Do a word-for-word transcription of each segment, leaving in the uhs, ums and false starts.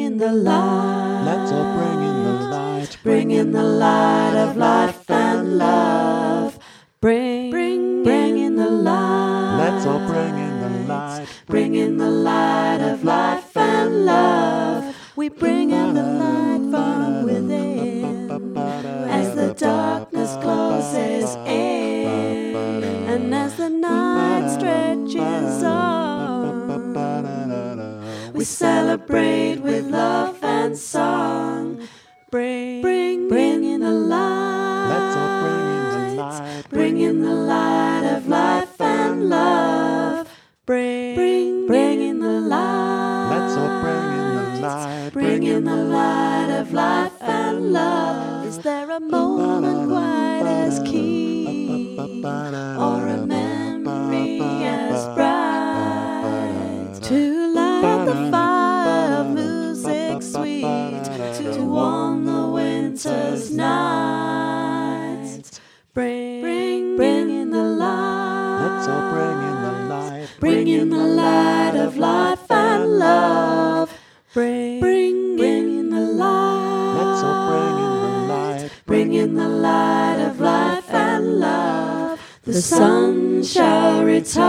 in the light. Let's all bring in the light. Bring in the light of life and love. Bring, bring, bring in the light. Let's all bring in the light. Bring in the light of life and love. We bring in the light from within. As the darkness closes in, and as the night stretches on, we celebrate with love and song. Bring, bring, bring in the light. Let's all bring in the light. Bring in the light of life and love. Bring, bring, bring in the light. Let's all bring in the light. Bring in the light of life and love. Is there a moment quite as keen, or a memory as bright, to light the fire of music sweet, to warm the winter's nights? Bring, bring, bring in the light. Let's all bring in the light. Bring in the light of life and love. Bring, bring, bring in the light. Let's all bring in the light. Bring in the light of life and love. The sun shall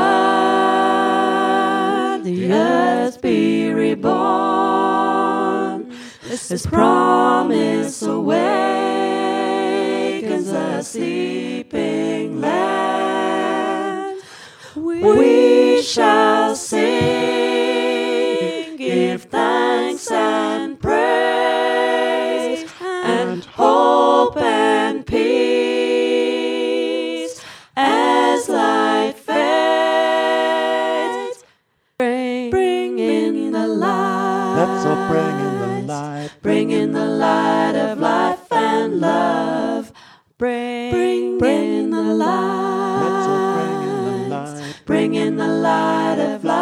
return, the earth be reborn. This promise awakens the sleeping land. We shall sing, give thanks and praise, and hope and peace as light fades. Bring, bring in the light. Let's all bring in the light. Bring in the light of life and love. Bring, bring, bring in the light. Let's all bring in the light. Bring in the light of life.